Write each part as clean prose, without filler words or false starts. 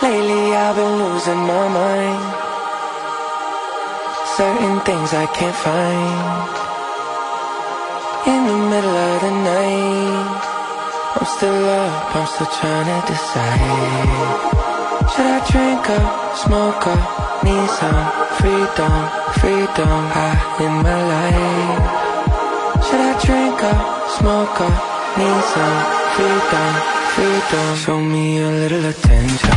Lately I've been losing my mind. Certain things I can't find. In the middle of the night, I'm still up, I'm still trying to decide. Should I drink up, smoke up, need some freedom, freedom high in my life. Should I drink up, smoke up, need some freedom, freedom. Show me a little attention,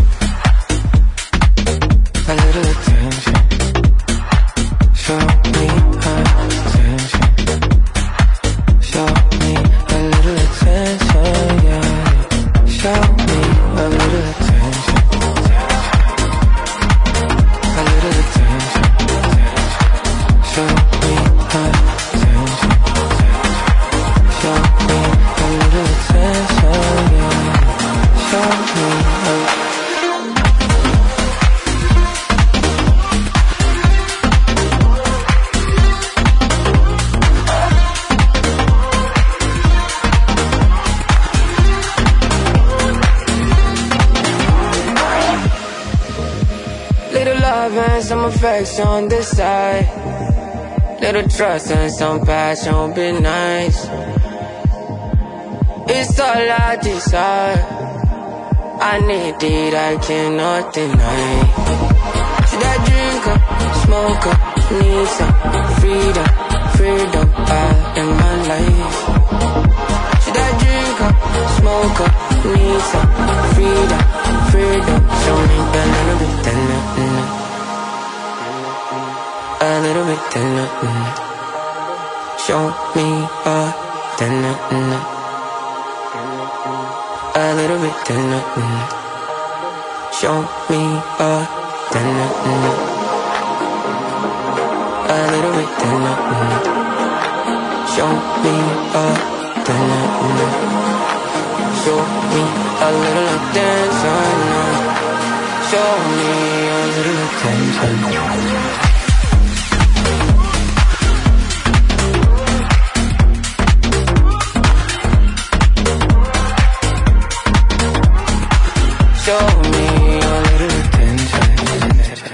a little attention. Show me attention. Show me a little attention, yeah. Show me a little attention. A little attention. Show me attention. Show me a little attention, yeah. Show me a and some affection this side. Little trust and some passion would be nice. It's all I desire. I need it, I cannot deny. Should I drink up, smoke up, need some freedom, freedom out in my life. Should I drink up, smoke up, need some freedom, freedom. Show me a little bit, a little bit, show me a little bit, show me a little bit, show me a show me a little attention, show me a little attention. Show me a little attention.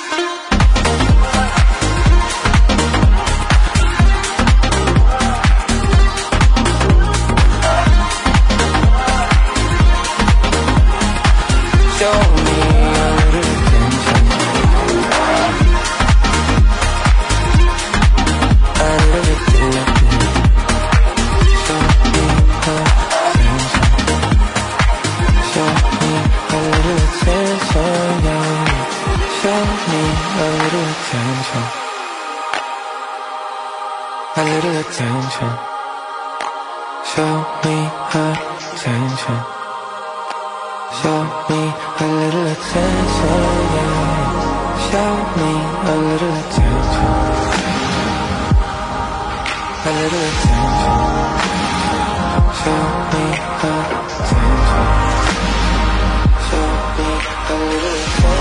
Show me a little attention. A little bit attention. Show me attention. Show me a little attention, yeah. Show me a little attention. A little attention. Show me attention. Show me a little attention, yeah. Show me a little attention. A little attention. Show me attention. Show me a little attention.